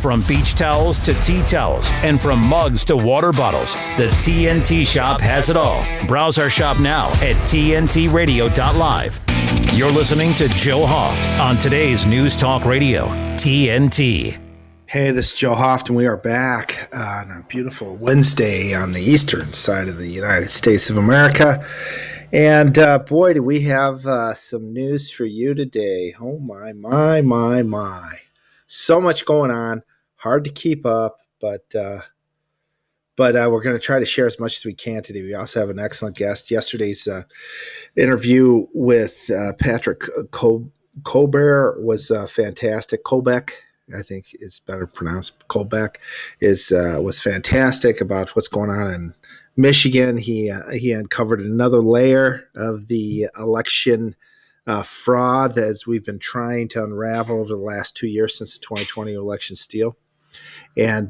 From beach towels to tea towels, and from mugs to water bottles, the TNT Shop has it all. Browse our shop now at tntradio.live. You're listening to Joe Hoft on today's News Talk Radio, TNT. Hey, this is Joe Hoft, and we are back on a beautiful Wednesday on the eastern side of the United States of America. And boy, do we have some news for you today. Oh, my. So much going on. Hard to keep up, but we're going to try to share as much as we can today. We also have an excellent guest. Yesterday's interview with Patrick Colbert was fantastic. Colbeck, I think it's better pronounced. Colbeck was fantastic about what's going on in Michigan. He uncovered another layer of the election fraud as we've been trying to unravel over the last 2 years since the 2020 election steal. And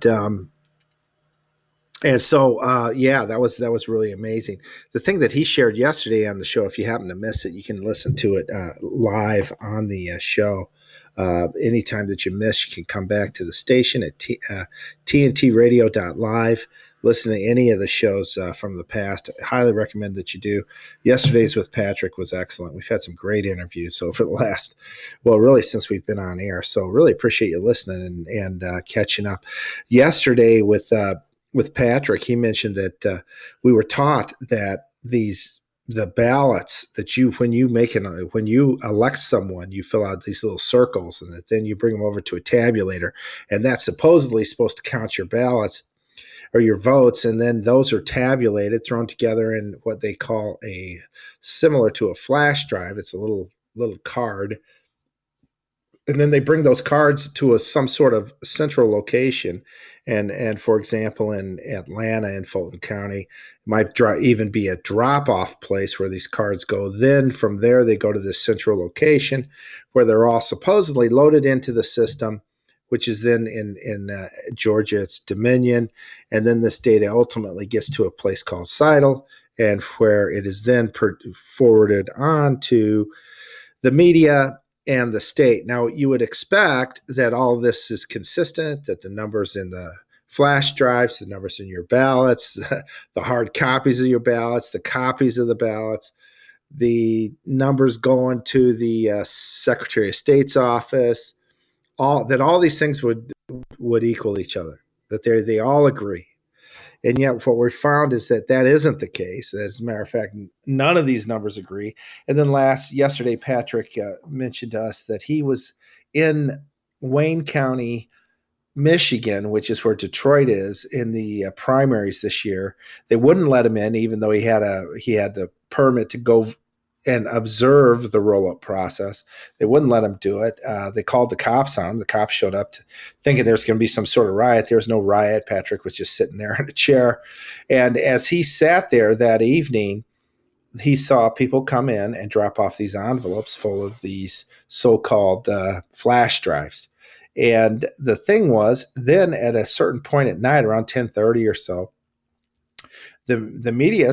so that was really amazing. The thing that he shared yesterday on the show, if you happen to miss it, you can listen to it live on the show. Anytime that you miss, you can come back to the station at tntradio.live. Listen to any of the shows from the past. I highly recommend that you do. Yesterday's with Patrick was excellent. We've had some great interviews over the last, really since we've been on air. So really appreciate you listening and catching up. Yesterday with Patrick, he mentioned that we were taught that the ballots that when you elect someone, you fill out these little circles, and then you bring them over to a tabulator, and that's supposedly supposed to count your ballots or your votes, and then those are tabulated, thrown together in what they call similar to a flash drive. It's a little card, and then they bring those cards to some sort of central location. And for example, in Atlanta and Fulton County, might even be a drop-off place where these cards go. Then from there, they go to this central location where they're all supposedly loaded into the system, which is then in Georgia, it's Dominion. And then this data ultimately gets to a place called Seidel, and where it is then forwarded on to the media and the state. Now, you would expect that all this is consistent, that the numbers in the flash drives, the numbers in your ballots, the hard copies of your ballots, the copies of the ballots, the numbers going to the Secretary of State's office, all these things would equal each other, that they all agree. And yet what we found is that isn't the case. As a matter of fact, none of these numbers agree. And then yesterday, Patrick mentioned to us that he was in Wayne County, Michigan, which is where Detroit is, in the primaries this year. They wouldn't let him in, even though he had the permit to go and observe the roll-up process. They wouldn't let him do it. They called the cops on him. The cops showed up thinking there was going to be some sort of riot. There was no riot. Patrick was just sitting there in a chair. And as he sat there that evening, he saw people come in and drop off these envelopes full of these so-called flash drives. And the thing was, then at a certain point at night, around 10:30 or so, the media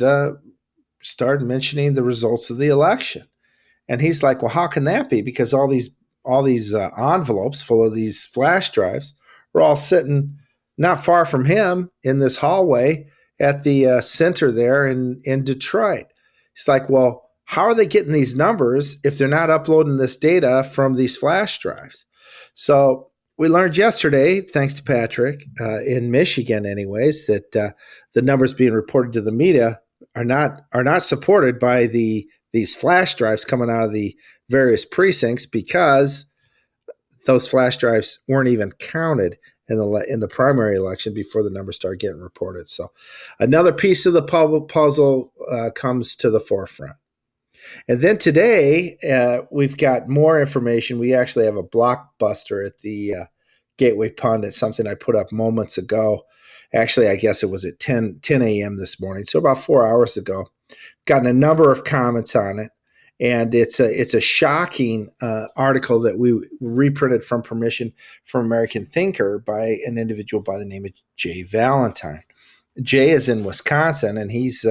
started mentioning the results of the election. And he's like, well, how can that be? Because all these envelopes full of these flash drives were all sitting not far from him in this hallway at the center there in Detroit. He's like, well, how are they getting these numbers if they're not uploading this data from these flash drives? So we learned yesterday, thanks to Patrick, in Michigan anyways, that the numbers being reported to the media are not supported by these flash drives coming out of the various precincts, because those flash drives weren't even counted in the primary election before the numbers started getting reported. So another piece of the puzzle comes to the forefront. And then today, we've got more information. We actually have a blockbuster at the Gateway Pundit, something I put up moments ago. Actually, I guess it was at 10 a.m. this morning, so about 4 hours ago. Gotten a number of comments on it, and it's a shocking article that we reprinted from permission from American Thinker by an individual by the name of Jay Valentine. Jay is in Wisconsin, and he's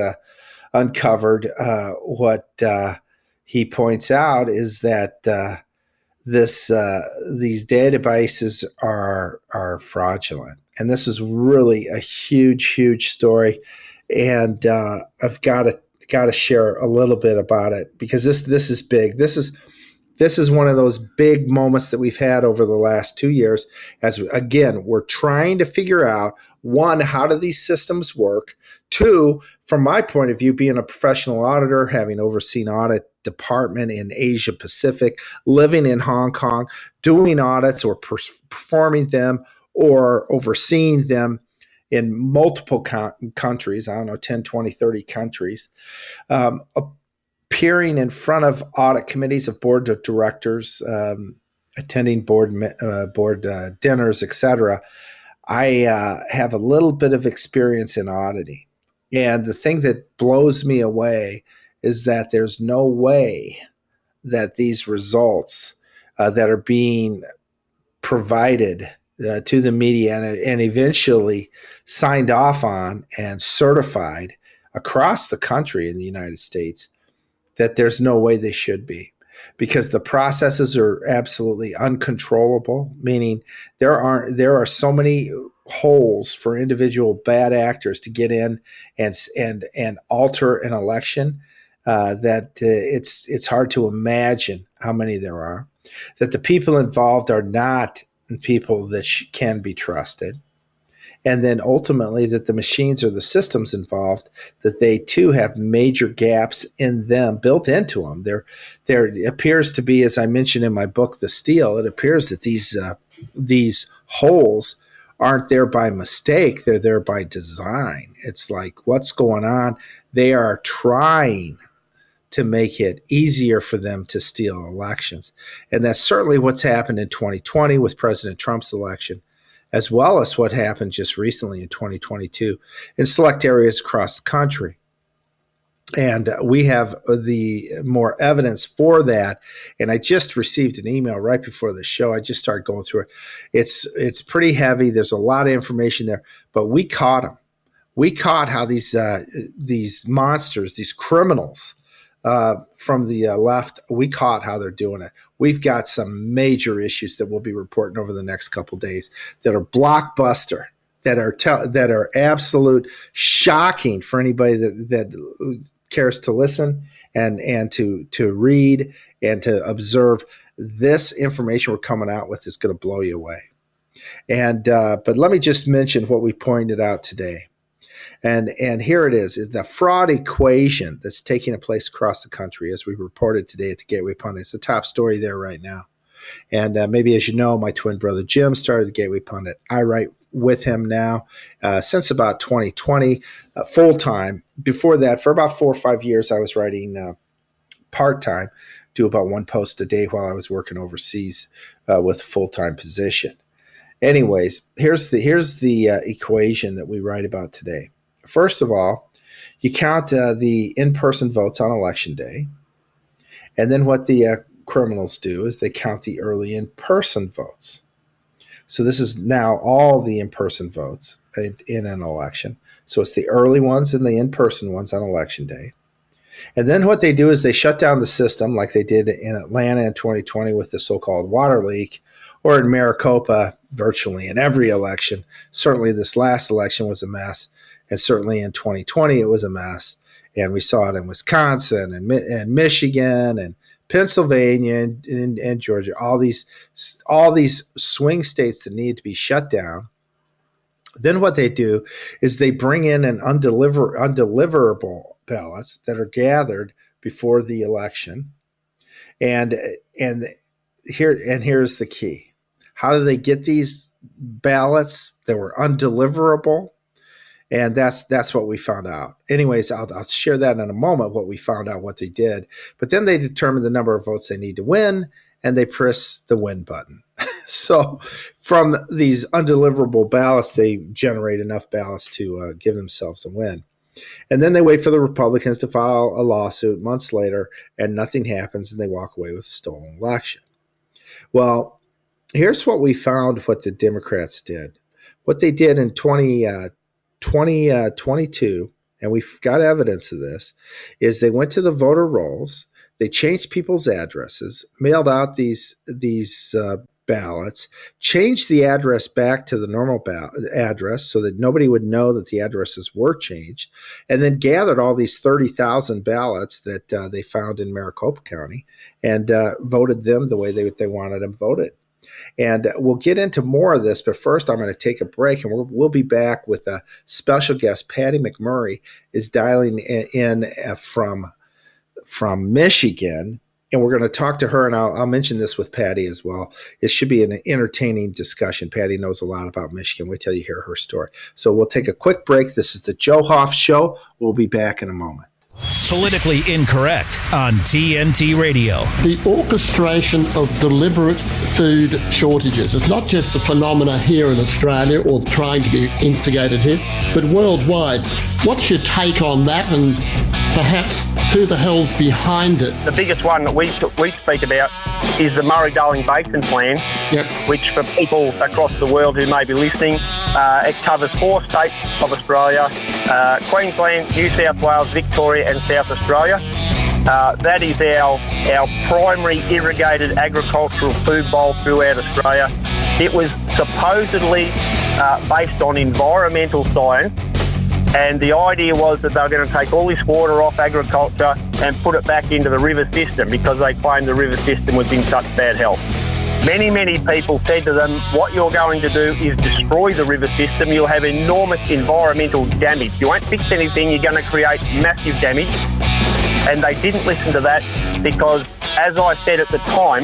uncovered what he points out is that these databases are fraudulent, and this is really a huge story. And I've got to share a little bit about it because this is big. This is one of those big moments that we've had over the last 2 years. As again, we're trying to figure out, one, how do these systems work? Two, from my point of view, being a professional auditor, having overseen audit department in Asia Pacific, living in Hong Kong, doing audits or performing them or overseeing them in multiple countries, I don't know, 10, 20, 30 countries, appearing in front of audit committees of board of directors, attending board dinners, etc. I have a little bit of experience in auditing. And the thing that blows me away is that there's no way that these results that are being provided to the media and eventually signed off on and certified across the country in the United States, that there's no way they should be, because the processes are absolutely uncontrollable, meaning there are so many holes for individual bad actors to get in and alter an election that it's hard to imagine how many there are, that the people involved are not people that can be trusted, and then ultimately that the machines or the systems involved, that they too have major gaps in them built into them. There appears to be, as I mentioned in my book, The Steal, it appears that these holes aren't there by mistake, they're there by design. It's like, what's going on? They are trying to make it easier for them to steal elections. And that's certainly what's happened in 2020 with President Trump's election, as well as what happened just recently in 2022 in select areas across the country. And we have the more evidence for that. And I just received an email right before the show. I just started going through it. It's pretty heavy. There's a lot of information there, but we caught them. We caught how these monsters, these criminals, from the left, we caught how they're doing it. We've got some major issues that we'll be reporting over the next couple of days that are blockbuster, that are absolute shocking for anybody that cares to listen and to read and to observe. This information we're coming out with is going to blow you away. And but let me just mention what we pointed out today. And here it is the fraud equation that's taking place across the country, as we reported today at the Gateway Pundit. It's the top story there right now. And maybe, as you know, my twin brother Jim started the Gateway Pundit. I write with him now since about 2020, full-time. Before that, for about 4 or 5 years, I was writing part-time, do about one post a day while I was working overseas with a full-time position. Anyways, here's the equation that we write about today. First of all, you count the in-person votes on Election Day. And then what the criminals do is they count the early in-person votes. So this is now all the in-person votes in an election. So it's the early ones and the in-person ones on Election Day. And then what they do is they shut down the system like they did in Atlanta in 2020 with the so-called water leak, or in Maricopa virtually in every election. Certainly this last election was a mess. And certainly in 2020, it was a mess. And we saw it in Wisconsin and Michigan and Pennsylvania and Georgia, all these swing states that need to be shut down. Then what they do is they bring in an undeliverable ballots that are gathered before the election. And here's the key. How do they get these ballots that were undeliverable? And that's what we found out. Anyways, I'll share that in a moment, what we found out, what they did. But then they determine the number of votes they need to win, and they press the win button. So from these undeliverable ballots, they generate enough ballots to give themselves a win. And then they wait for the Republicans to file a lawsuit months later, and nothing happens, and they walk away with a stolen election. Well, here's what we found what the Democrats did. What they did in 2022, and we've got evidence of this, is they went to the voter rolls, They changed people's addresses, mailed out these ballots, changed the address back to the normal address so that nobody would know that the addresses were changed, and then gathered all these 30,000 ballots that they found in Maricopa County and voted them the way they wanted them voted. And we'll get into more of this, but first I'm going to take a break, and we'll be back with a special guest. Patty McMurray is dialing in from Michigan, and we're going to talk to her, and I'll mention this with Patty as well. It should be an entertaining discussion. Patty knows a lot about Michigan. Wait till you hear her story. So we'll take a quick break. This is the Joe Hoff Show. We'll be back in a moment. Politically Incorrect on TNT Radio. The orchestration of deliberate food shortages is not just a phenomena here in Australia or trying to be instigated here, but worldwide. What's your take on that, and perhaps who the hell's behind it? The biggest one that we speak about is the Murray-Darling Basin Plan, which for people across the world who may be listening, it covers 4 states of Australia, Queensland, New South Wales, Victoria and South Australia. That is our primary irrigated agricultural food bowl throughout Australia. It was supposedly based on environmental science, and the idea was that they were going to take all this water off agriculture and put it back into the river system because they claimed the river system was in such bad health. Many, many people said to them, what you're going to do is destroy the river system. You'll have enormous environmental damage. You won't fix anything. You're going to create massive damage. And they didn't listen to that because, as I said at the time,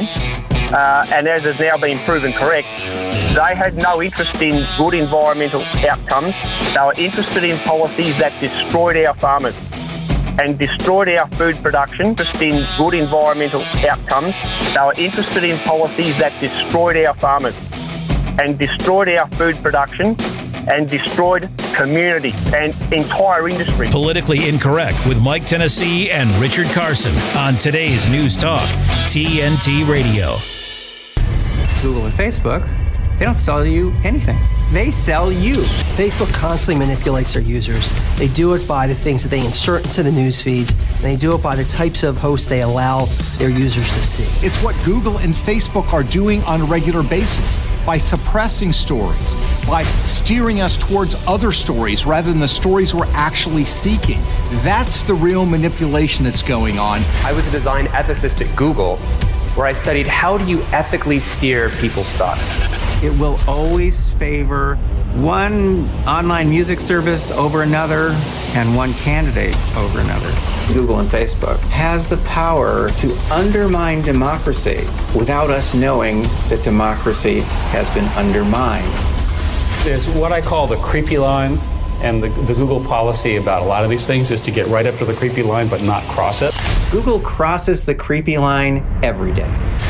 and as has now been proven correct, they had no interest in good environmental outcomes. They were interested in policies that destroyed our farmers and destroyed our food production, just in good environmental outcomes. They were interested in policies that destroyed our farmers and destroyed our food production and destroyed communities and entire industry. Politically Incorrect with Mike Tennessee and Richard Carson on today's News Talk, TNT Radio. Google and Facebook, they don't sell you anything. They sell you. Facebook constantly manipulates their users. They do it by the things that they insert into the news feeds, and they do it by the types of hosts they allow their users to see. It's what Google and Facebook are doing on a regular basis by suppressing stories, by steering us towards other stories rather than the stories we're actually seeking. That's the real manipulation that's going on. I was a design ethicist at Google, where I studied how do you ethically steer people's thoughts. It will always favor one online music service over another and one candidate over another. Google and Facebook has the power to undermine democracy without us knowing that democracy has been undermined. There's what I call the creepy line, and the Google policy about a lot of these things is to get right up to the creepy line but not cross it. Google crosses the creepy line every day.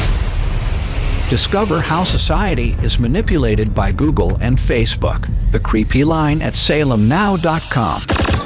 Discover how society is manipulated by Google and Facebook. The Creepy Line at salemnow.com.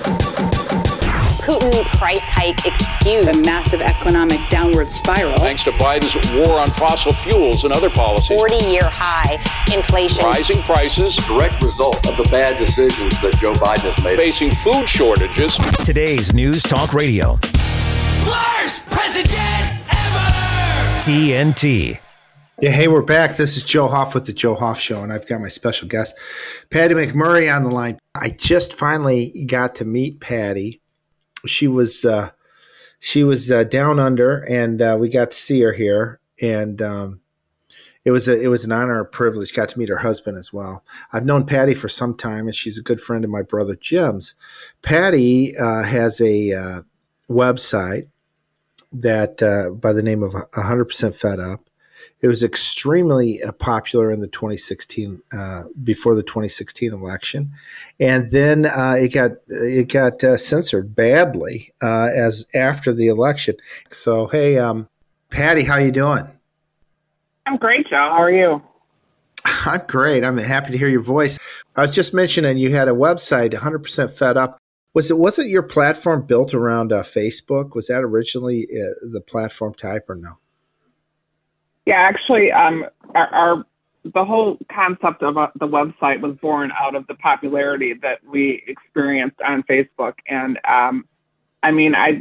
Putin price hike excuse. A massive economic downward spiral. Thanks to Biden's war on fossil fuels and other policies. 40-year high inflation. Rising prices. Direct result of the bad decisions that Joe Biden has made. Facing food shortages. Today's News Talk Radio. Worst president ever! TNT. Yeah, hey, we're back. This is Joe Hoff with the Joe Hoff Show, and I've got my special guest, Patty McMurray, on the line. I just finally got to meet Patty. She was down under, and we got to see her here, and it was an honor and a privilege. Got to meet her husband as well. I've known Patty for some time, and she's a good friend of my brother Jim's. Patty has a website that by the name of 100% Fed Up. It was extremely popular in the 2016 before the 2016 election, and then it got censored badly as after the election. So hey, Patty, how you doing? I'm great, Joe. How are you? I'm great. I'm happy to hear your voice. I was just mentioning you had a website, 100% Fed Up. Wasn't your platform built around Facebook? Was that originally the platform type or no? Yeah, actually, the whole concept of the website was born out of the popularity that we experienced on Facebook. And I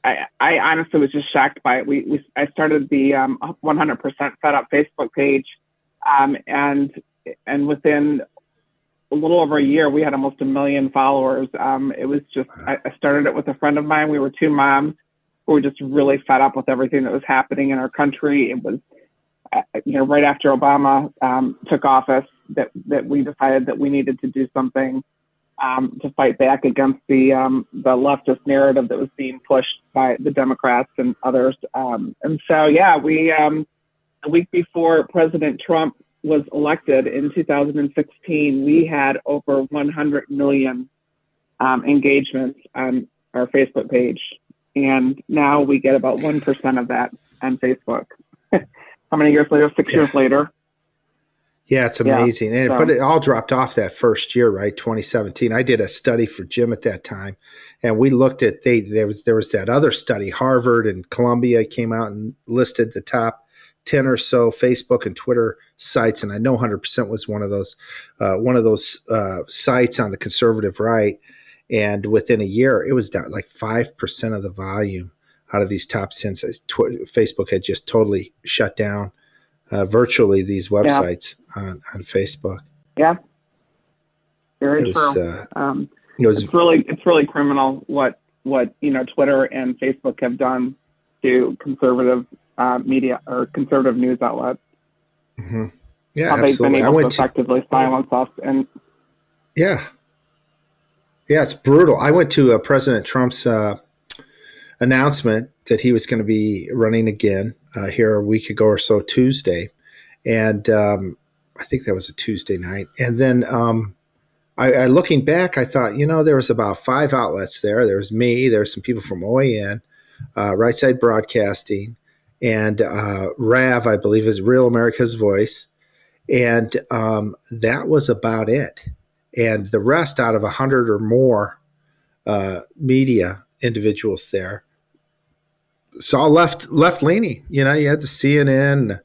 I honestly was just shocked by it. I started the 100% Fed Up Facebook page, and within a little over a year, we had almost 1 million followers. It was just, I started it with a friend of mine. We were two moms who were just really fed up with everything that was happening in our country. It was, right after Obama took office, that we decided that we needed to do something to fight back against the leftist narrative that was being pushed by the Democrats and others. And so, we a week before President Trump was elected in 2016, we had over 100 million engagements on our Facebook page. And now we get about 1% of that on Facebook. How many years later? 6 years later. Yeah, it's amazing. But it all dropped off that first year, right? 2017. I did a study for Jim at that time, and we looked at there was that other study. Harvard and Columbia came out and listed the top 10 or so Facebook and Twitter sites, and I know 100% was one of those sites on the conservative right. And within a year, it was down like 5% of the volume out of these top 10 sites. Facebook had just totally shut down virtually these websites on Facebook. Yeah, very true. It's really criminal what Twitter and Facebook have done to conservative media or conservative news outlets. Mm-hmm. Yeah, how they've been able to effectively silence us. And yeah, it's brutal. I went to President Trump's announcement that he was going to be running again here a week ago or so, Tuesday. And I think that was a Tuesday night. And then I looking back, I thought, there was about 5 outlets there. There was me. There were some people from OAN, Right Side Broadcasting, and RAV, I believe, is Real America's Voice. And that was about it. And the rest out of 100 or more media individuals there, it's all left-leaning. You had the CNN,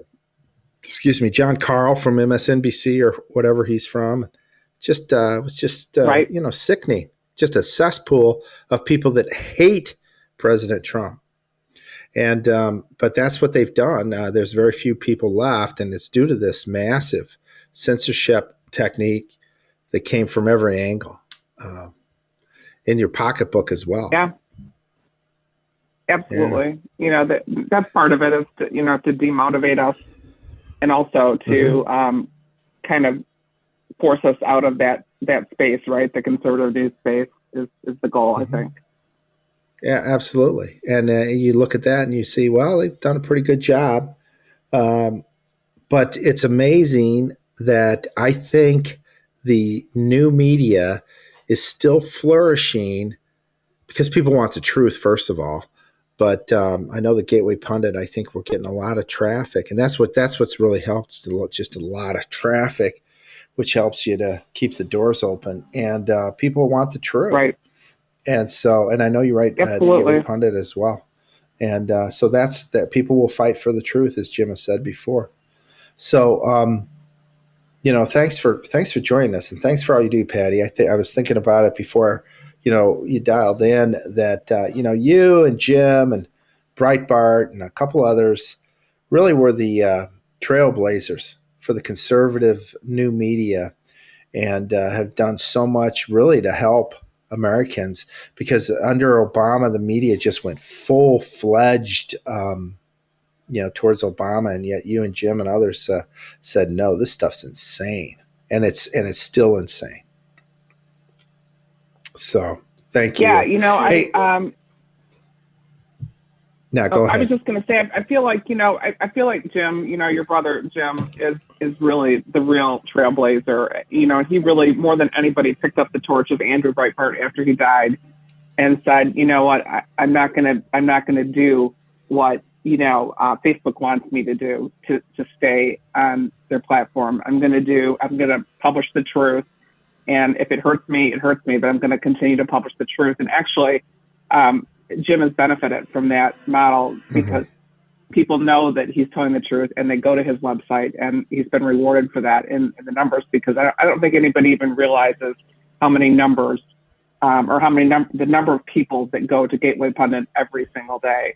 John Carl from MSNBC or whatever he's from. It was just right. Sickening. Just a cesspool of people that hate President Trump. And but that's what they've done. There's very few people left, and it's due to this massive censorship technique that came from every angle, in your pocketbook as well. Yeah. Absolutely. Yeah. That's part of it is to demotivate us, and also to kind of force us out of that space, right? The conservative news space is the goal, I think. Yeah, absolutely. And you look at that and you see, well, they've done a pretty good job. But it's amazing that I think the new media is still flourishing because people want the truth, first of all. But I know the Gateway Pundit, I think we're getting a lot of traffic. And that's what's really helped, just a lot of traffic, which helps you to keep the doors open. And people want the truth. Right. And so, and I know you write the Gateway Pundit as well. And so that's that people will fight for the truth, as Jim has said before. So, thanks for joining us, and thanks for all you do, Patty. I was thinking about it before, you dialed in that, you and Jim and Breitbart and a couple others really were the trailblazers for the conservative new media, and have done so much really to help Americans, because under Obama, the media just went full-fledged, towards Obama, and yet you and Jim and others said, no, this stuff's insane, and it's still insane. So thank you. Yeah, hey, no, go ahead. I was just going to say, I feel like, I feel like Jim, your brother Jim is really the real trailblazer. He really, more than anybody, picked up the torch of Andrew Breitbart after he died and said, you know what, I'm not going to do what, Facebook wants me to do to stay on their platform. I'm going to publish the truth. And if it hurts me, it hurts me, but I'm going to continue to publish the truth. And actually, Jim has benefited from that model because people know that he's telling the truth, and they go to his website, and he's been rewarded for that in the numbers, because I don't think anybody even realizes how many numbers or the number of people that go to Gateway Pundit every single day.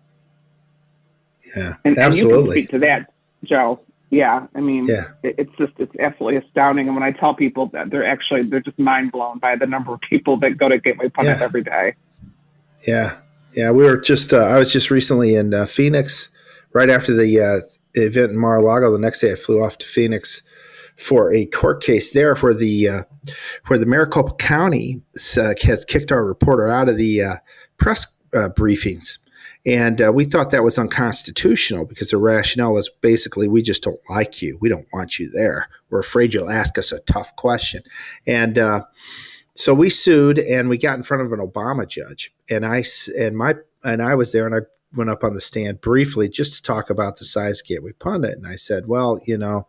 Yeah, and absolutely. And you can speak to that, Joe. Yeah, I mean, it's absolutely astounding. And when I tell people that, they're just mind blown by the number of people that go to Gateway Pundit every day. Yeah. Yeah. We were just, I was just recently in Phoenix right after the event in Mar-a-Lago. The next day I flew off to Phoenix for a court case there where the Maricopa County has kicked our reporter out of the press briefings. And we thought that was unconstitutional because the rationale was basically, we just don't like you. We don't want you there. We're afraid you'll ask us a tough question. And so we sued, and we got in front of an Obama judge. And I was there, and I went up on the stand briefly just to talk about the size of Gateway Pundit. And I said, well,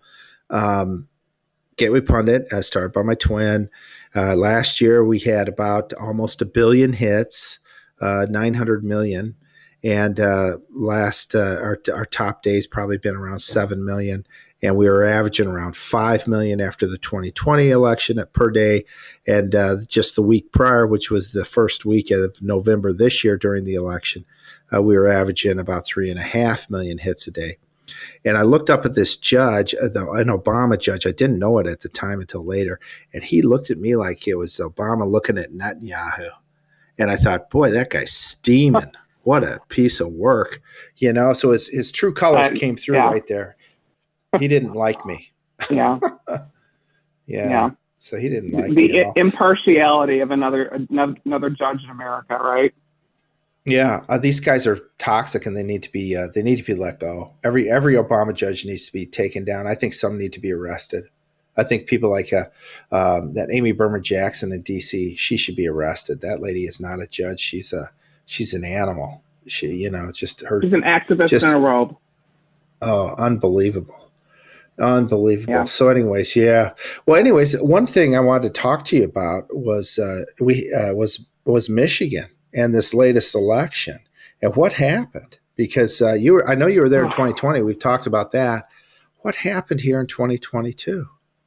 Gateway Pundit started by my twin. Last year we had about almost 1 billion hits, 900 million. And our top days probably been around 7 million, and we were averaging around 5 million after the 2020 election per day. And just the week prior, which was the first week of November this year during the election, we were averaging about 3.5 million hits a day. And I looked up at this judge, an Obama judge. I didn't know it at the time until later, and he looked at me like it was Obama looking at Netanyahu. And I thought, boy, that guy's steaming. What a piece of work, So his true colors came through right there. He didn't like me. Yeah. Yeah. So he didn't like me. The impartiality of another judge in America, right? Yeah. These guys are toxic, and they need to be let go. Every Obama judge needs to be taken down. I think some need to be arrested. I think people like that Amy Berman Jackson in D.C., she should be arrested. That lady is not a judge. She's an animal. Just her. She's an activist in her world. Oh, unbelievable. Yeah. So anyways, one thing I wanted to talk to you about was Michigan and this latest election and what happened, because I know you were there in 2020. We've talked about that. What happened here in 2022?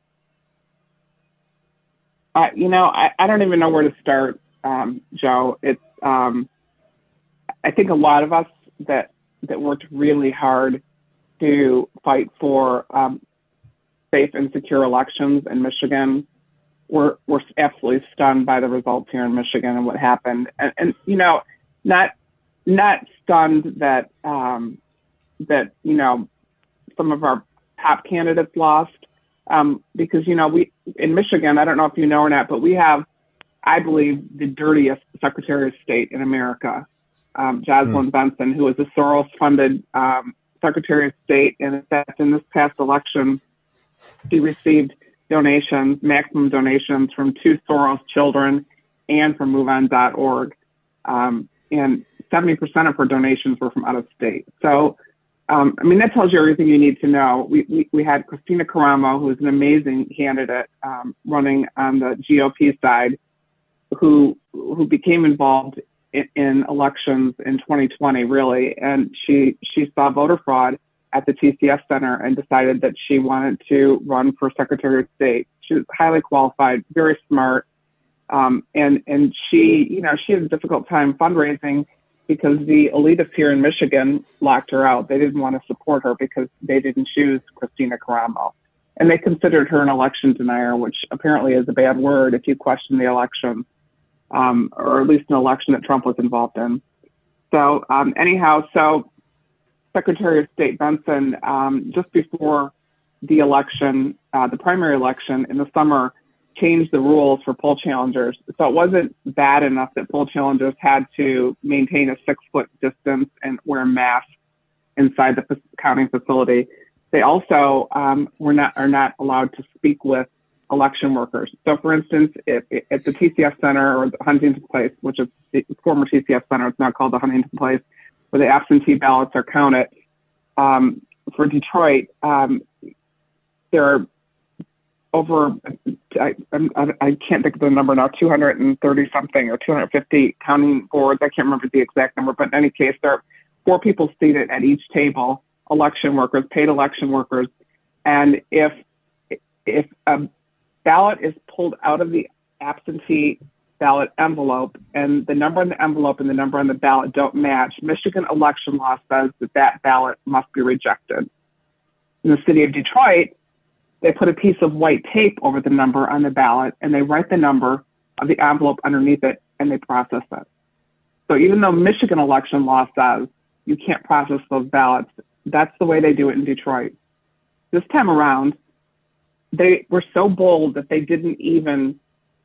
I don't even know where to start, Joe. It's I think a lot of us that worked really hard to fight for safe and secure elections in Michigan were absolutely stunned by the results here in Michigan and what happened. And not stunned that some of our top candidates lost, because we in Michigan, I don't know if you know or not, but we have, I believe, the dirtiest Secretary of State in America. Jocelyn Benson, who was a Soros-funded Secretary of State, and in fact, in this past election, she received maximum donations from 2 Soros children and from MoveOn.org, and 70% of her donations were from out of state. So, that tells you everything you need to know. We had Christina Caramo, who is an amazing candidate running on the GOP side, who became involved in elections in 2020, really. And she saw voter fraud at the TCF Center and decided that she wanted to run for Secretary of State. She was highly qualified, very smart. And she had a difficult time fundraising because the elitists here in Michigan locked her out. They didn't want to support her because they didn't choose Christina Caramo. And they considered her an election denier, which apparently is a bad word if you question the election. Or at least an election that Trump was involved in. So so Secretary of State Benson, just before the election, the primary election in the summer, changed the rules for poll challengers. So it wasn't bad enough that poll challengers had to maintain a 6-foot distance and wear masks inside the counting facility. They also are not allowed to speak with election workers. So, for instance, if at the TCF Center or the Huntington Place, which is the former TCF Center, it's now called the Huntington Place, where the absentee ballots are counted, for Detroit, there are over, I can't think of the number now, 230 something or 250 counting boards. I can't remember the exact number, but in any case, there are 4 people seated at each table, election workers, paid election workers. And if a ballot is pulled out of the absentee ballot envelope and the number on the envelope and the number on the ballot don't match, Michigan election law says that ballot must be rejected. In the city of Detroit, they put a piece of white tape over the number on the ballot and they write the number of the envelope underneath it and they process it. So even though Michigan election law says you can't process those ballots, that's the way they do it in Detroit. This time around, they were so bold that they didn't even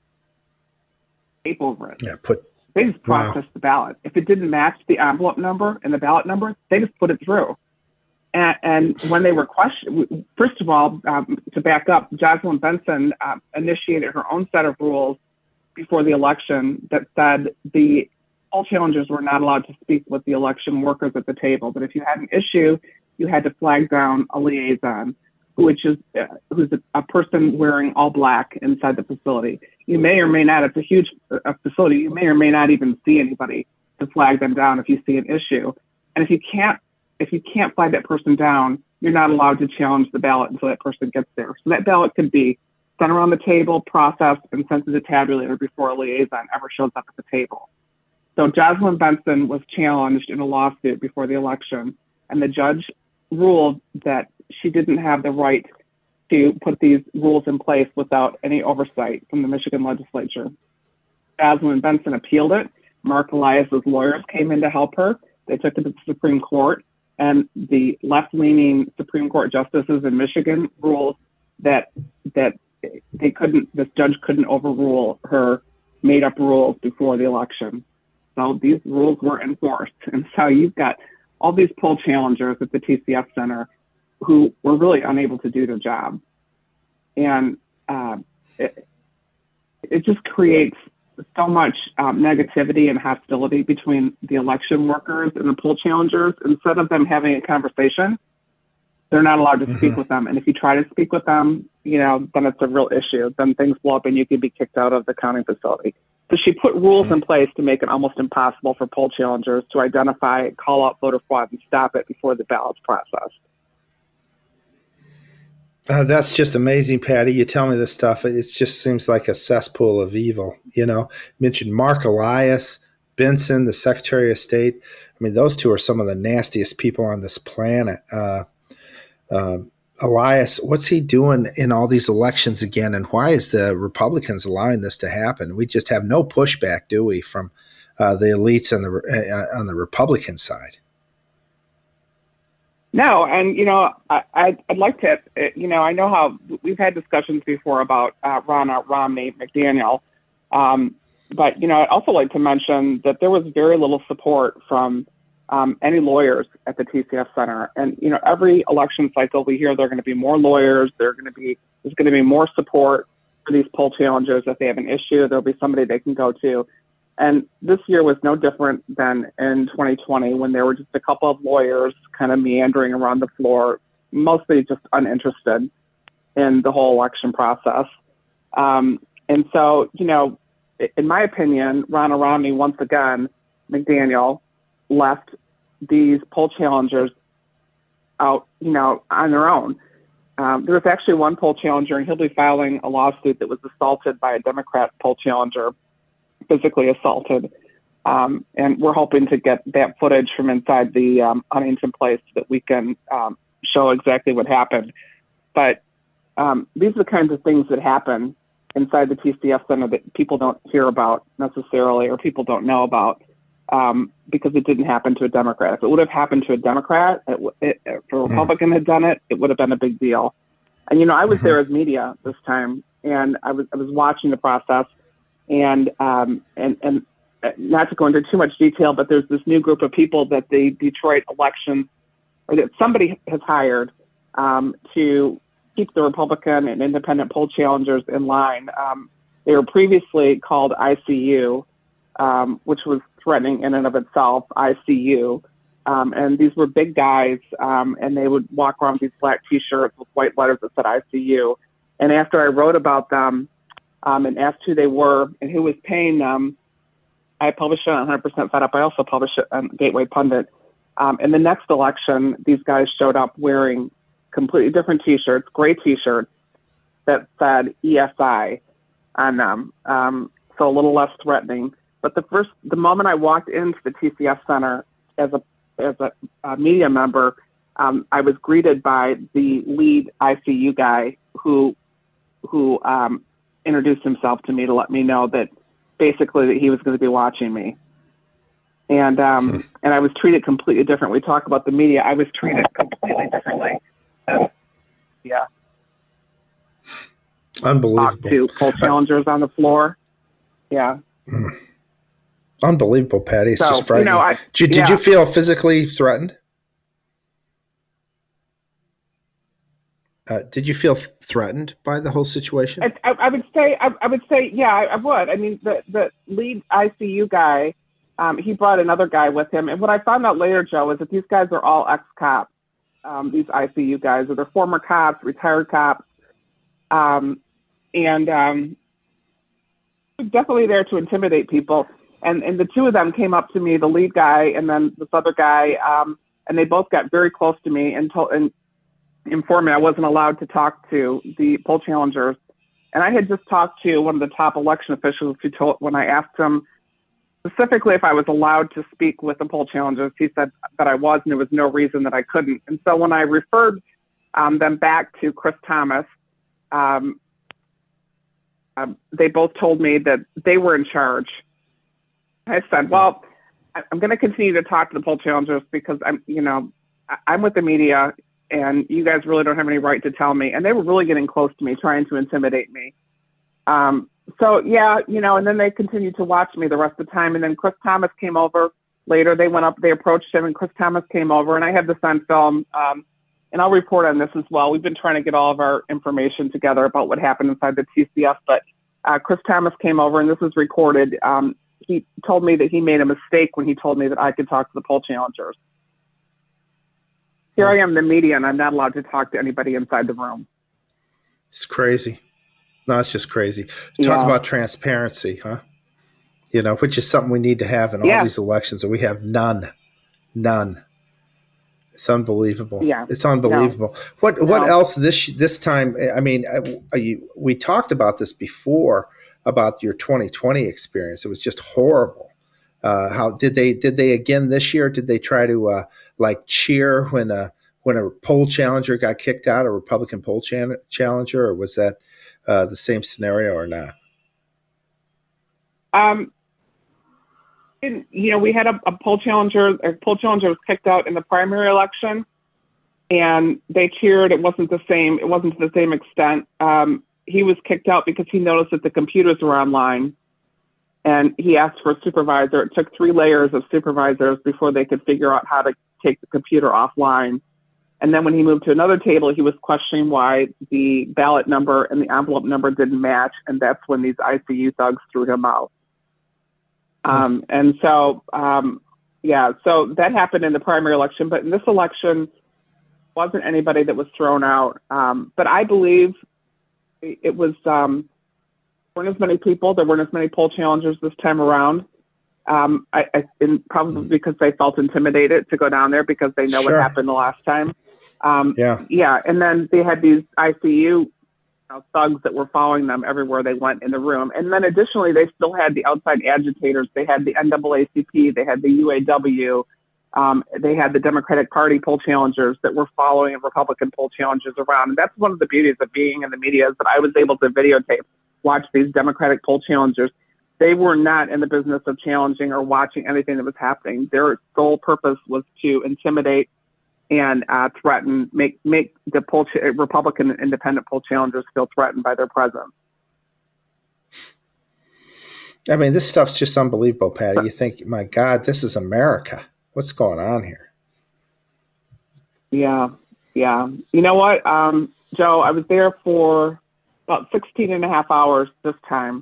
tape over it. Yeah, they just processed the ballot. If it didn't match the envelope number and the ballot number, they just put it through. And when they were questioned, first of all, to back up, Jocelyn Benson initiated her own set of rules before the election that said the poll challengers were not allowed to speak with the election workers at the table. But if you had an issue, you had to flag down a liaison, who's a person wearing all black inside the facility. You may or may not, it's a huge facility, you may or may not even see anybody to flag them down if you see an issue. And if you can't flag that person down, you're not allowed to challenge the ballot until that person gets there. So that ballot could be sent around the table, processed, and sent to the tabulator before a liaison ever shows up at the table. So Jocelyn Benson was challenged in a lawsuit before the election, and the judge ruled that she didn't have the right to put these rules in place without any oversight from the Michigan legislature. Jocelyn Benson appealed it. Mark Elias's lawyers came in to help her. They took it to the Supreme Court, and the left-leaning Supreme Court justices in Michigan ruled that this judge couldn't overrule her made-up rules before the election. So these rules were enforced. And so you've got all these poll challengers at the TCF Center who were really unable to do their job. And it just creates so much negativity and hostility between the election workers and the poll challengers. Instead of them having a conversation, they're not allowed to speak with them. And if you try to speak with them, then it's a real issue. Then things blow up and you could be kicked out of the counting facility. So she put rules in place to make it almost impossible for poll challengers to identify, call out voter fraud, and stop it before the ballot's processed. That's just amazing, Patty. You tell me this stuff. It just seems like a cesspool of evil. Mentioned Mark Elias, Benson, the Secretary of State. I mean, those two are some of the nastiest people on this planet. Elias, what's he doing in all these elections again, and why is the Republicans allowing this to happen? We just have no pushback, do we, from the elites on the Republican side? No, and I'd like to. I know how we've had discussions before about Ronna Romney McDaniel, but I'd also like to mention that there was very little support from any lawyers at the TCF Center. And, every election cycle we hear there are going to be more lawyers. There's going to be more support for these poll challengers. If they have an issue, there'll be somebody they can go to. And this year was no different than in 2020 when there were just a couple of lawyers kind of meandering around the floor, mostly just uninterested in the whole election process. And so, in my opinion, Ronna Romney, once again, McDaniel, left these poll challengers out, on their own. There was actually one poll challenger, and he'll be filing a lawsuit that was assaulted by a Democrat poll challenger, physically assaulted. And we're hoping to get that footage from inside the Huntington place so that we can show exactly what happened. But these are the kinds of things that happen inside the TCF Center that people don't hear about necessarily, or people don't know about. Because it didn't happen to a Democrat. If it would have happened to a Democrat, if a Republican had done it, it would have been a big deal. And, I was there as media this time, and I was watching the process, and not to go into too much detail, but there's this new group of people that the Detroit election, or that somebody has hired to keep the Republican and independent poll challengers in line. They were previously called ICU, which was threatening in and of itself, ICU. And these were big guys, and they would walk around with these black T-shirts with white letters that said ICU. And after I wrote about them and asked who they were and who was paying them, I published it on 100% Fed Up. I also published it on Gateway Pundit. In the next election, these guys showed up wearing completely different T-shirts, gray T-shirts that said ESI on them. so a little less threatening. But the moment I walked into the TCF Center as a media member, I was greeted by the lead ICU guy who introduced himself to me to let me know that basically that he was going to be watching me. And I was treated completely different. We talk about the media. I was treated completely differently. Yeah. Unbelievable. Talked to poll challengers on the floor. Yeah. Unbelievable, Patty. It's just frightening. Did yeah. you feel physically threatened? Did you feel threatened by the whole situation? I would say, yeah, I would. I mean, the lead ICU guy, he brought another guy with him. And what I found out later, Joe, is that these guys are all ex-cops. These ICU guys, or they're former cops, retired cops. Definitely there to intimidate people. And the two of them came up to me, the lead guy and then this other guy, and they both got very close to me and informed me I wasn't allowed to talk to the poll challengers. And I had just talked to one of the top election officials when I asked him specifically if I was allowed to speak with the poll challengers, he said that I was, and there was no reason that I couldn't. And so when I referred them back to Chris Thomas, they both told me that they were in charge. I said, well, I'm going to continue to talk to the poll challengers because I'm with the media and you guys really don't have any right to tell me. And they were really getting close to me, trying to intimidate me. So yeah, and then they continued to watch me the rest of the time. And then Chris Thomas came over later. They went up, they approached him, and Chris Thomas came over, and I have this on film. And I'll report on this as well. We've been trying to get all of our information together about what happened inside the TCF, but Chris Thomas came over, and this was recorded. He told me that he made a mistake when he told me that I could talk to the poll challengers. Here I am, the media, and I'm not allowed to talk to anybody inside the room. It's crazy. No, it's just crazy. Talk about transparency, huh? Which is something we need to have in all these elections, and we have none. It's unbelievable. Yeah, it's unbelievable. No. What else this time? I mean, we talked about this before about your 2020 experience. It was just horrible. How did they again this year? Did they try to cheer when a poll challenger got kicked out, a Republican poll challenger, or was that the same scenario or not? We had a poll challenger. A poll challenger was kicked out in the primary election, and they cheered. It wasn't the same. It wasn't to the same extent. He was kicked out because he noticed that the computers were online, and he asked for a supervisor. It took 3 layers of supervisors before they could figure out how to take the computer offline. And then when he moved to another table, he was questioning why the ballot number and the envelope number didn't match, and that's when these ICU thugs threw him out. So that happened in the primary election, but in this election, wasn't anybody that was thrown out. But I believe it was, weren't as many people, there weren't as many poll challengers this time around. And probably because they felt intimidated to go down there because they know what happened the last time. And then they had these ICU thugs that were following them everywhere they went in the room. And then additionally, they still had the outside agitators. They had the NAACP, they had the UAW, they had the Democratic Party poll challengers that were following Republican poll challengers around. And that's one of the beauties of being in the media, is that I was able to watch these Democratic poll challengers. They were not in the business of challenging or watching anything that was happening. Their sole purpose was to intimidate and threaten, make the Republican and independent poll challengers feel threatened by their presence. I mean, this stuff's just unbelievable, Patty. You think, my God, this is America. What's going on here? Yeah. You know what, Joe, I was there for about 16 and a half hours this time.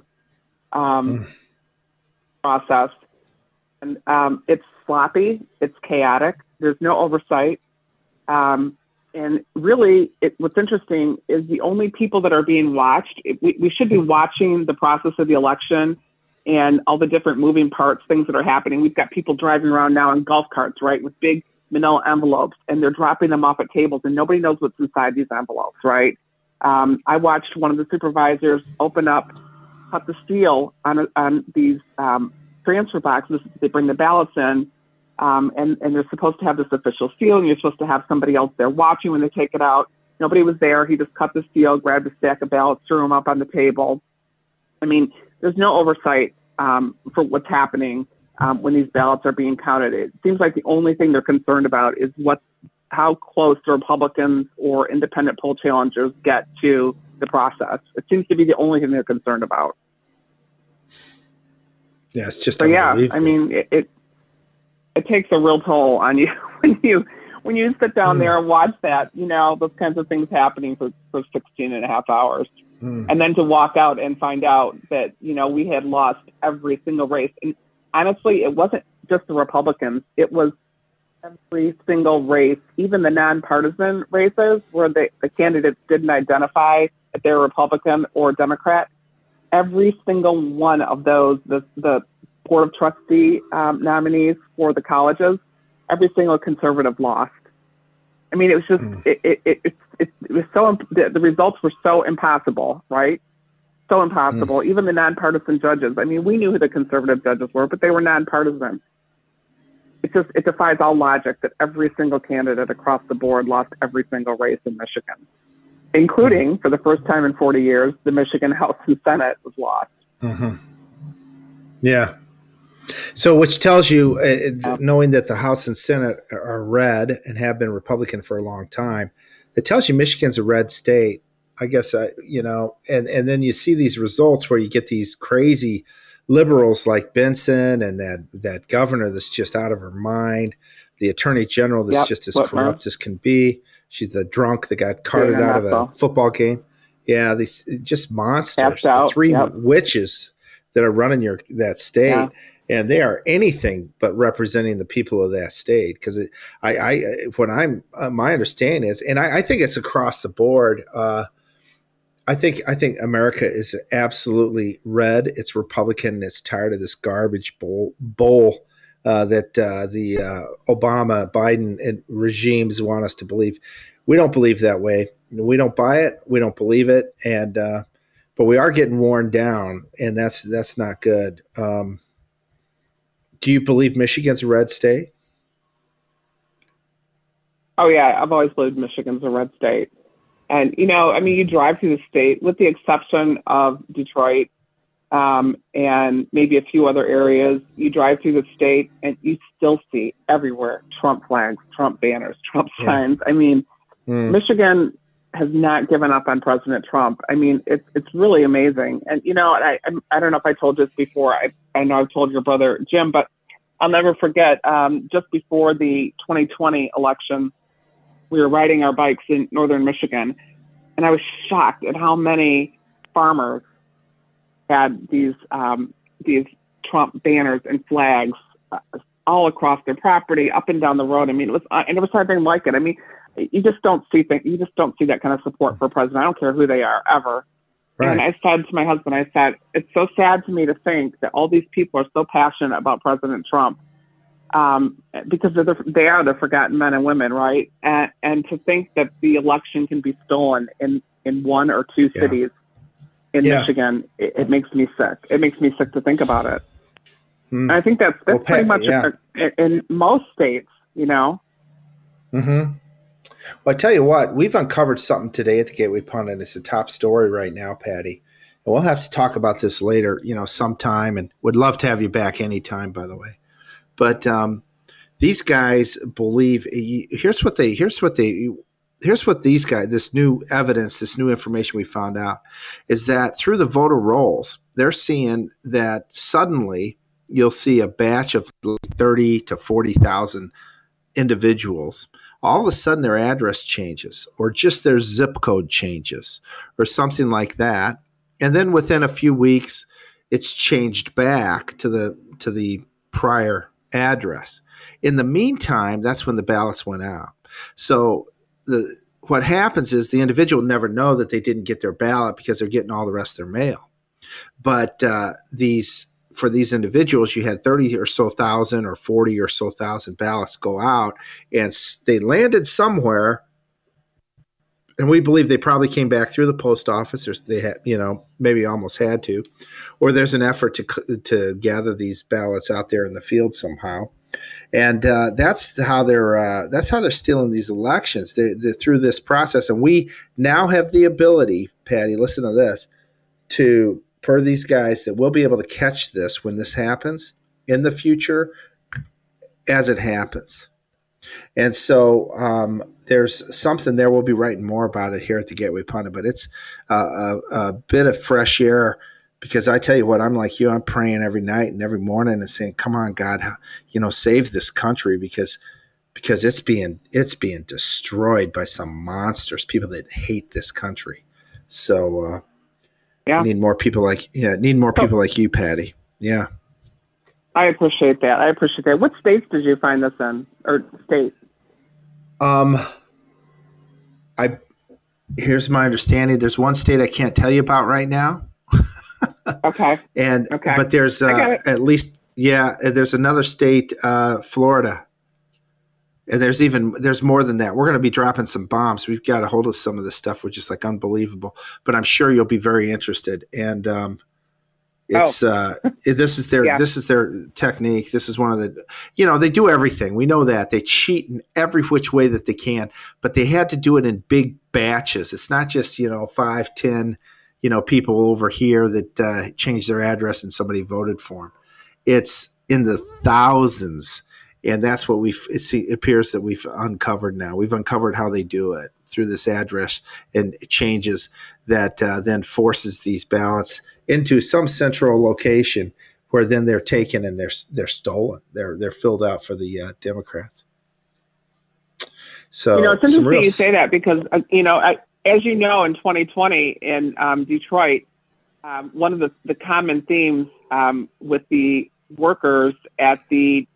Process. And it's sloppy. It's chaotic. There's no oversight. And really, what's interesting is the only people that are being watched, we should be watching the process of the election and all the different moving parts, things that are happening. We've got people driving around now in golf carts, right, with big manila envelopes, and they're dropping them off at tables, and nobody knows what's inside these envelopes, right? I watched one of the supervisors open up cut the seal on these transfer boxes. They bring the ballots in, and they're supposed to have this official seal, and you're supposed to have somebody else there watching when they take it out. Nobody was there. He just cut the seal, grabbed a stack of ballots, threw them up on the table. I mean, there's no oversight for what's happening when these ballots are being counted. It seems like the only thing they're concerned about is how close the Republicans or independent poll challengers get to the process. It seems to be the only thing they're concerned about. Yeah, it's just unbelievable. Yeah, I mean, it takes a real toll on you when you sit down there and watch that, those kinds of things happening for 16 and a half hours. And then to walk out and find out that, we had lost every single race. And honestly, it wasn't just the Republicans. It was every single race, even the nonpartisan races where the candidates didn't identify if they were Republican or Democrat. Every single one of those, the Board of Trustee nominees for the colleges, every single conservative lost. I mean, it was just, it was so, the results were so impossible, right? So impossible. Even the nonpartisan judges. I mean, we knew who the conservative judges were, but they were nonpartisan. It defies all logic that every single candidate across the board lost every single race in Michigan, including, for the first time in 40 years, the Michigan House and Senate was lost. Yeah. So, which tells you, knowing that the House and Senate are red and have been Republican for a long time, it tells you Michigan's a red state, I guess, and then you see these results where you get these crazy liberals like Benson and that governor that's just out of her mind, the attorney general that's just as corrupt as can be. She's the drunk that got carted out of a football game. Yeah, these just monsters. The three witches that are running that state. Yeah. And they are anything but representing the people of that state. Because my understanding is, and I think it's across the board. I think America is absolutely red. It's Republican. And it's tired of this garbage bowl that the Obama, Biden regimes want us to believe. We don't believe that way. We don't buy it. We don't believe it. And but we are getting worn down, and that's not good. Do you believe Michigan's a red state? Oh, yeah. I've always believed Michigan's a red state. And, you drive through the state, with the exception of Detroit and maybe a few other areas, you drive through the state and you still see everywhere Trump flags, Trump banners, Trump signs. I mean, Michigan has not given up on President Trump. I mean, it's really amazing. And, I don't know if I told this before. I know I've told your brother, Jim, but I'll never forget, just before the 2020 election, we were riding our bikes in northern Michigan, and I was shocked at how many farmers had these Trump banners and flags all across their property, up and down the road. I mean, I never saw anything like it. I mean, you just don't see that kind of support for a president. I don't care who they are, ever. Right. And I said to my husband, it's so sad to me to think that all these people are so passionate about President Trump because they are the forgotten men and women, right? And to think that the election can be stolen in one or two cities in Michigan, it makes me sick. It makes me sick to think about it. And I think that's pretty much in most states, Mm-hmm. Well, I tell you what, we've uncovered something today at the Gateway Pundit. It's a top story right now, Patty. And we'll have to talk about this later, sometime, and would love to have you back anytime, by the way. But these guys believe here's what these guys, this new evidence, this new information we found out is that through the voter rolls, they're seeing that suddenly you'll see a batch of 30 to 40,000 individuals. All of a sudden their address changes, or just their zip code changes, or something like that. And then within a few weeks, it's changed back to the prior address. In the meantime, that's when the ballots went out. So what happens is the individual never know that they didn't get their ballot because they're getting all the rest of their mail. But for these individuals, you had 30 or so thousand or 40 or so thousand ballots go out, and they landed somewhere And we believe they probably came back through the post office, or they had, maybe almost had to, or there's an effort to gather these ballots out there in the field somehow. And that's how they're stealing these elections through this process. And we now have the ability, Patty, listen to this, per these guys, that we'll be able to catch this when this happens in the future as it happens. And so there's something there. We'll be writing more about it here at the Gateway Pundit, but it's a bit of fresh air, because I tell you what, I'm like you. I'm praying every night and every morning and saying, "Come on, God, save this country," because it's being destroyed by some monsters, people that hate this country. So need more people like you, Patty. Yeah. I appreciate that. What states did you find this in, or state? Here's my understanding. There's one state I can't tell you about right now. Okay. But there's at least, there's another state, Florida. And there's more than that. We're going to be dropping some bombs. We've got a hold of some of this stuff, which is like unbelievable, but I'm sure you'll be very interested. And, this is their technique. This is one of the, they do everything. We know that they cheat in every which way that they can, but they had to do it in big batches. It's not just, 5, 10, people over here that changed their address and somebody voted for them. It's in the thousands. And that's what it appears that we've uncovered now. We've uncovered how they do it through this address and changes that then forces these ballots into some central location where then they're taken and they're stolen. They're filled out for the Democrats. So it's interesting you say that, because as you know, in 2020 in Detroit, one of the common themes with the workers at the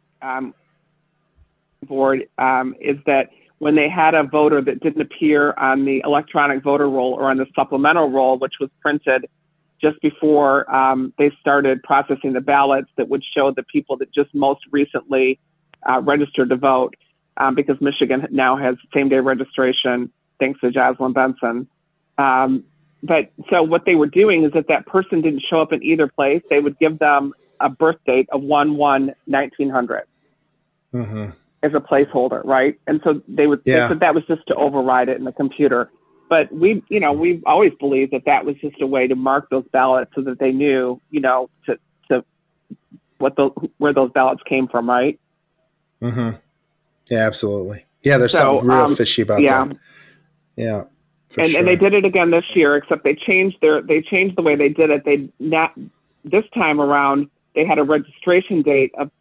board is that when they had a voter that didn't appear on the electronic voter roll or on the supplemental roll, which was printed just before they started processing the ballots, that would show the people that just most recently registered to vote, because Michigan now has same-day registration, thanks to Jocelyn Benson. But so what they were doing is, if that person didn't show up in either place, they would give them a birth date of 1/1/1900 as a placeholder, right? And so they said that was just to override it in the computer. But we've always believed that was just a way to mark those ballots so that they knew, to where those ballots came from, right? Mm-hmm. Yeah, absolutely. Yeah, there's something real fishy about that. Yeah. And they did it again this year, except they changed the way they did it. This time around, they had a registration date of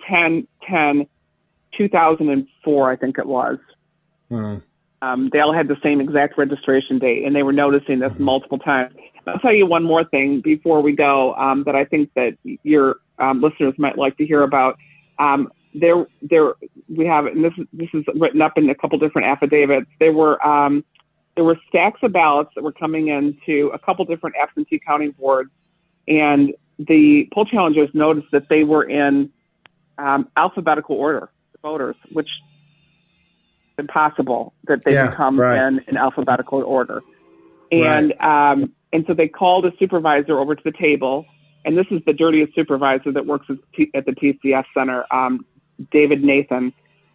10/10/2004, I think it was. They all had the same exact registration date, and they were noticing this multiple times. I'll tell you one more thing before we go that I think that your listeners might like to hear about. There we have, and this is written up in a couple different affidavits. There were stacks of ballots that were coming into a couple different absentee counting boards, and the poll challengers noticed that they were in alphabetical order, the voters, which is impossible that they would come in alphabetical order. And and so they called a supervisor over to the table, and this is the dirtiest supervisor that works at the TCS Center, Nathan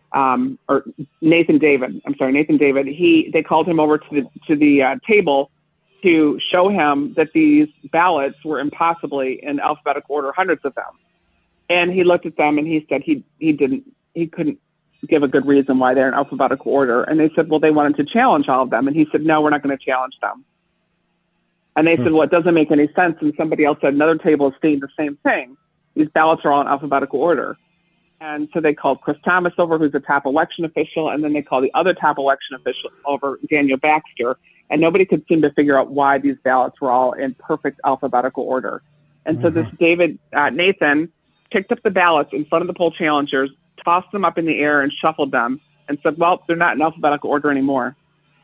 David. They called him over to the table to show him that these ballots were impossibly in alphabetical order, hundreds of them. And he looked at them and he said he couldn't give a good reason why they're in alphabetical order. And they said, well, they wanted to challenge all of them. And he said, no, we're not going to challenge them. And they said, well, it doesn't make any sense. And somebody else at another table is saying the same thing. These ballots are all in alphabetical order. And so they called Chris Thomas over, who's the top election official. And then they called the other top election official over, Daniel Baxter. And nobody could seem to figure out why these ballots were all in perfect alphabetical order. And so this Nathan picked up the ballots in front of the poll challengers, tossed them up in the air and shuffled them and said, well, they're not in alphabetical order anymore.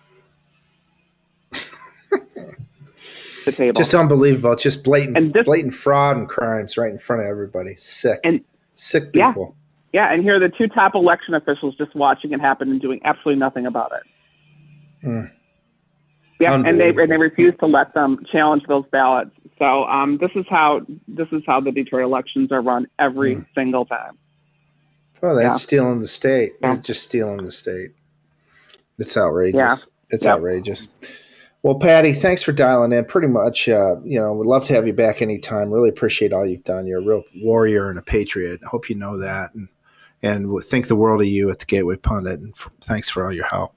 The table. Just unbelievable. It's just blatant fraud and crimes right in front of everybody. Sick people. Yeah, and here are the two top election officials just watching it happen and doing absolutely nothing about it. Yeah, and they refuse to let them challenge those ballots. So this is how the Detroit elections are run every single time. Well, that's stealing the state. Yeah. It's just stealing the state. It's outrageous. Yeah. It's outrageous. Well, Patty, thanks for dialing in. Pretty much, we'd love to have you back anytime. Really appreciate all you've done. You're a real warrior and a patriot. Hope you know that, and we think the world of you at the Gateway Pundit. And thanks for all your help.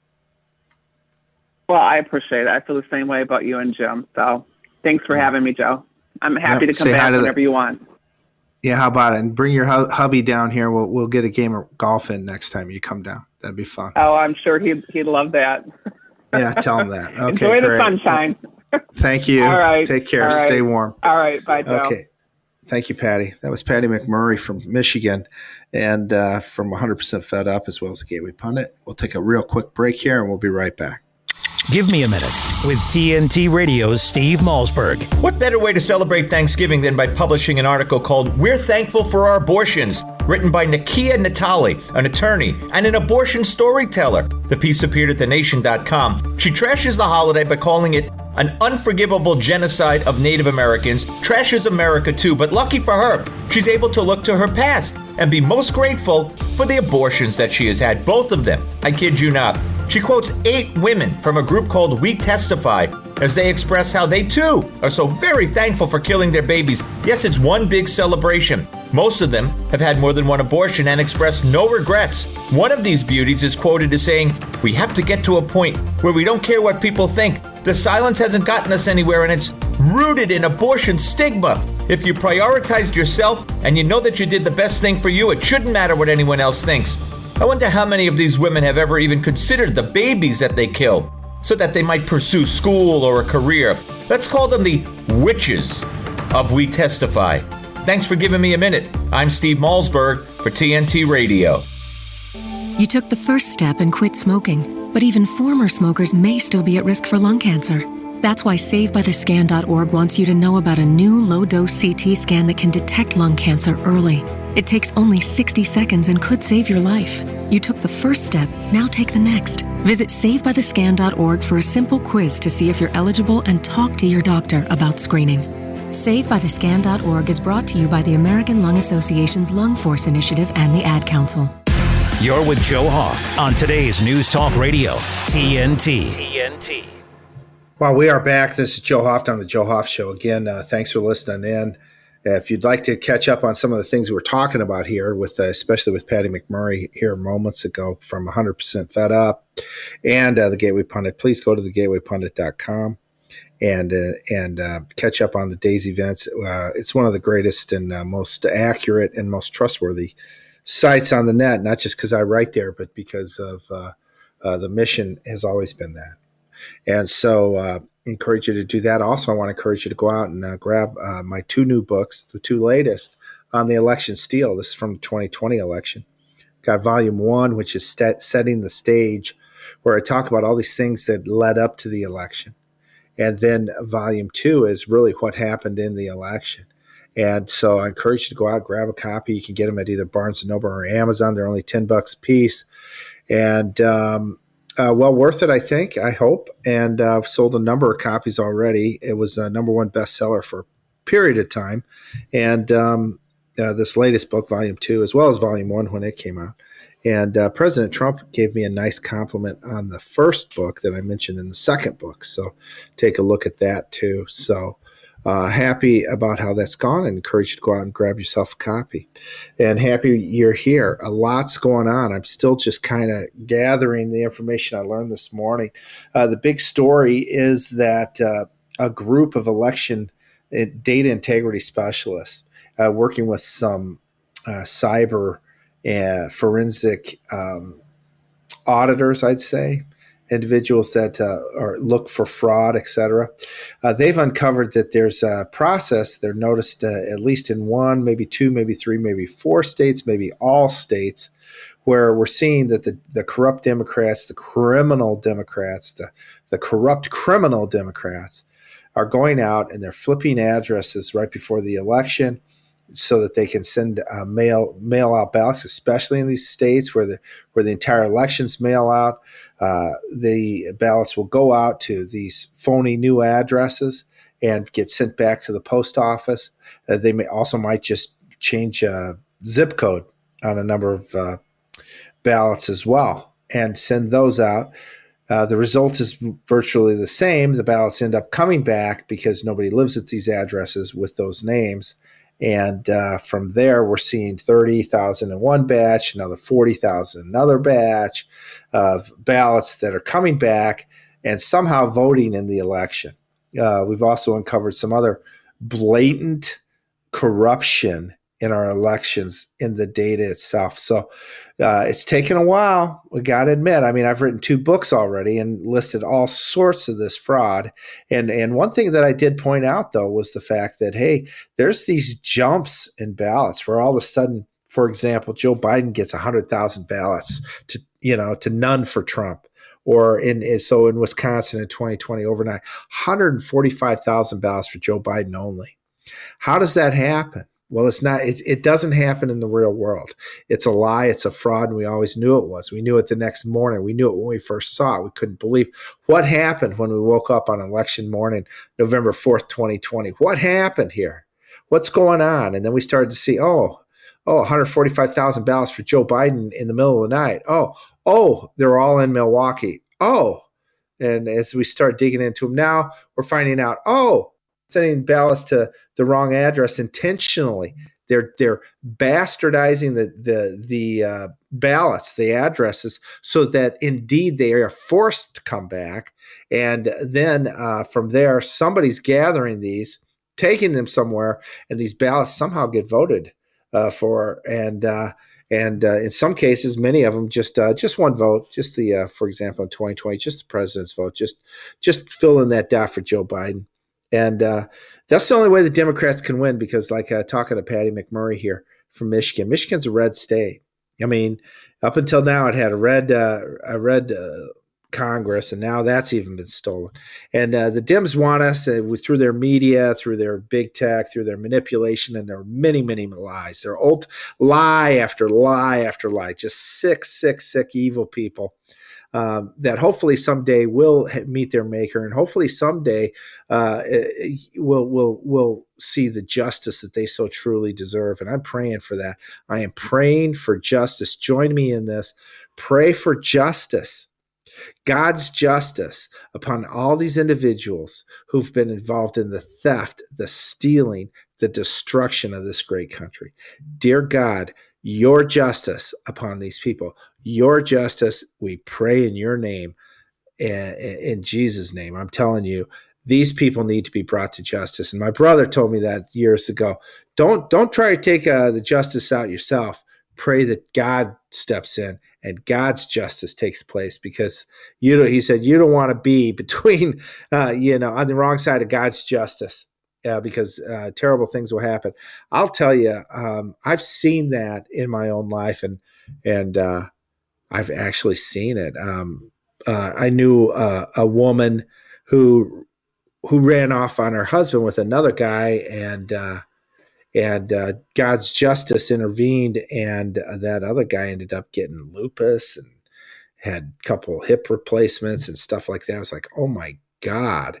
Well, I appreciate it. I feel the same way about you and Jim. So thanks for having me, Joe. I'm happy to come back whenever you want. Yeah, how about it? And bring your hubby down here. We'll get a game of golf in next time you come down. That'd be fun. Oh, I'm sure he'd love that. Yeah, tell him that. Okay, Enjoy great. the sunshine. Thank you. All right. Take care. All right. Stay warm. All right. Bye, Joe. Okay. Thank you, Patty. That was Patty McMurray from Michigan and from 100% Fed Up, as well as the Gateway Pundit. We'll take a real quick break here, and we'll be right back. Give me a minute with TNT Radio's Steve Malzberg. What better way to celebrate Thanksgiving than by publishing an article called We're Thankful for Our Abortions, written by Nakia Natali, an attorney and an abortion storyteller. The piece appeared at thenation.com. She trashes the holiday by calling it an unforgivable genocide of Native Americans, trashes America too, but lucky for her, she's able to look to her past and be most grateful for the abortions that she has had, both of them. I kid you not. She quotes 8 women from a group called We Testify as they express how they too are so very thankful for killing their babies. Yes, it's one big celebration. Most of them have had more than one abortion and express no regrets. One of these beauties is quoted as saying, "We have to get to a point where we don't care what people think. The silence hasn't gotten us anywhere, and it's rooted in abortion stigma. If you prioritized yourself and you know that you did the best thing for you, it shouldn't matter what anyone else thinks." I wonder how many of these women have ever even considered the babies that they kill so that they might pursue school or a career. Let's call them the witches of We Testify. Thanks for giving me a minute. I'm Steve Malzberg for TNT Radio. You took the first step and quit smoking, but even former smokers may still be at risk for lung cancer. That's why SaveByTheScan.org wants you to know about a new low-dose CT scan that can detect lung cancer early. It takes only 60 seconds and could save your life. You took the first step, now take the next. Visit SaveByTheScan.org for a simple quiz to see if you're eligible and talk to your doctor about screening. SaveByTheScan.org is brought to you by the American Lung Association's Lung Force Initiative and the Ad Council. You're with Joe Hoft on today's News Talk Radio, TNT. Well, we are back. This is Joe Hoft on the Joe Hoft Show. Again, thanks for listening in. If you'd like to catch up on some of the things we were talking about here, with especially with Patty McMurray here moments ago from 100% Fed Up and the Gateway Pundit, please go to thegatewaypundit.com and catch up on the day's events. It's one of the greatest and most accurate and most trustworthy sites on the net, not just because I write there, but because of the mission has always been that. And so encourage you to do that. Also, I want to encourage you to go out and grab my 2 new books, the 2 latest on the election steal. This is from the 2020 election. Got volume 1, which is setting the stage, where I talk about all these things that led up to the election. And then volume 2 is really what happened in the election. And so I encourage you to go out, grab a copy. You can get them at either Barnes & Noble or Amazon. They're only $10 a piece. And well worth it, I think, I hope. And I've sold a number of copies already. It was a number 1 bestseller for a period of time. And this latest book, volume 2, as well as volume 1 when it came out. And President Trump gave me a nice compliment on the first book that I mentioned in the second book. So take a look at that too. So happy about how that's gone, and encourage you to go out and grab yourself a copy. And happy you're here. A lot's going on. I'm still just kind of gathering the information I learned this morning. The big story is that a group of election data integrity specialists working with some cyber forensic auditors, I'd say, individuals that look for fraud, etc. They've uncovered that there's a process they're noticed at least in 1, maybe 2, maybe 3, maybe 4 states, maybe all states, where we're seeing that the corrupt Democrats, the criminal Democrats, the corrupt criminal Democrats are going out and they're flipping addresses right before the election, so that they can send mail out ballots, especially in these states where the entire elections mail out. The ballots will go out to these phony new addresses and get sent back to the post office. They might just change zip code on a number of ballots as well and send those out. The result is virtually the same. The ballots end up coming back because nobody lives at these addresses with those names. And from there, we're seeing 30,000 in one batch, another 40,000 in another batch of ballots that are coming back and somehow voting in the election. We've also uncovered some other blatant corruption in our elections in the data itself. So it's taken a while. We got to admit. I mean, I've written 2 books already and listed all sorts of this fraud. And one thing that I did point out, though, was the fact that, hey, there's these jumps in ballots where all of a sudden, for example, Joe Biden gets 100,000 ballots to none for Trump. Or in Wisconsin in 2020, overnight, 145,000 ballots for Joe Biden only. How does that happen? Well, it's not. It doesn't happen in the real world. It's a lie. It's a fraud, and we always knew it was. We knew it the next morning. We knew it when we first saw it. We couldn't believe what happened when we woke up on election morning, November 4th, 2020. What happened here? What's going on? And then we started to see, 145,000 ballots for Joe Biden in the middle of the night. Oh, they're all in Milwaukee. And as we start digging into them now, we're finding out, sending ballots to the wrong address intentionally. They're bastardizing the ballots, the addresses, so that indeed they are forced to come back. And then from there, somebody's gathering these, taking them somewhere, and these ballots somehow get voted for. And in some cases, many of them just one vote, just for example, in 2020, just the president's vote, just fill in that dot for Joe Biden. And that's the only way the Democrats can win, because talking to Patty McMurray here from Michigan, Michigan's a red state. I mean, up until now, it had a red Congress, and now that's even been stolen. And the Dems want us through their media, through their big tech, through their manipulation, and their many, many lies. They're old lie after lie after lie, just sick, evil people. That hopefully someday will meet their maker, and hopefully someday will see the justice that they so truly deserve. And I'm praying for that. I am praying for justice. Join me in this. Pray for justice, God's justice upon all these individuals who've been involved in the theft, the stealing, the destruction of this great country. Dear God, your justice upon these people. Your justice, we pray in your name, in Jesus' name. I'm telling you, these people need to be brought to justice. And my brother told me that years ago. Don't try to take the justice out yourself. Pray that God steps in and God's justice takes place, because he said you don't want to be between on the wrong side of God's justice. Because terrible things will happen. I'll tell you, I've seen that in my own life, and I've actually seen it. I knew a woman who ran off on her husband with another guy, and God's justice intervened, and that other guy ended up getting lupus and had a couple hip replacements and stuff like that. I was like, oh my God.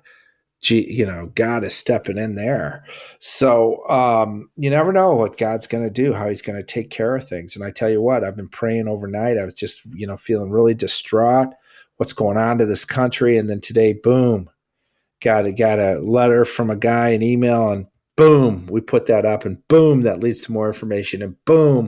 God is stepping in there. So you never know what God's going to do, how he's going to take care of things. And I tell you what, I've been praying overnight. I was just, feeling really distraught. What's going on to this country? And then today, boom, got a letter from a guy, an email, and boom, we put that up, and boom, that leads to more information. And boom,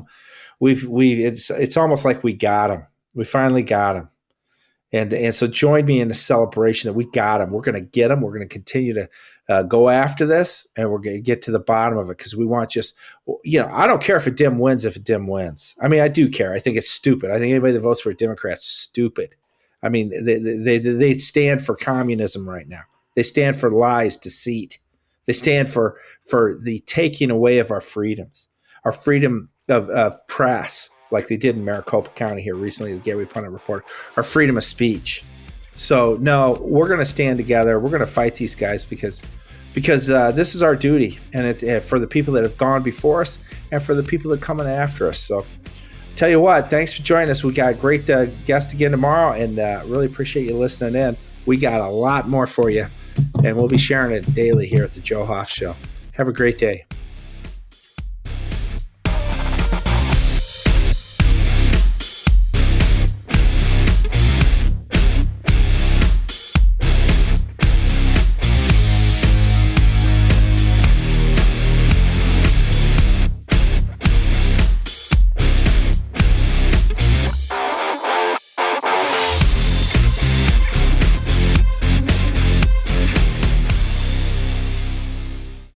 it's almost like we got him. We finally got him. And so join me in the celebration that we got him. We're going to get him. We're going to continue to go after this, and we're going to get to the bottom of it, because we want I don't care if a Dem wins, I mean, I do care. I think it's stupid. I think anybody that votes for a Democrat's stupid. I mean, they stand for communism right now. They stand for lies, deceit. They stand for the taking away of our freedoms, our freedom of press, like they did in Maricopa County here recently, the Gateway Pundit Report, our freedom of speech. So no, we're going to stand together. We're going to fight these guys because because this is our duty, and it's for the people that have gone before us and for the people that are coming after us. So tell you what, thanks for joining us. We got a great guest again tomorrow, and really appreciate you listening in. We got a lot more for you, and we'll be sharing it daily here at the Joe Hoff Show. Have a great day.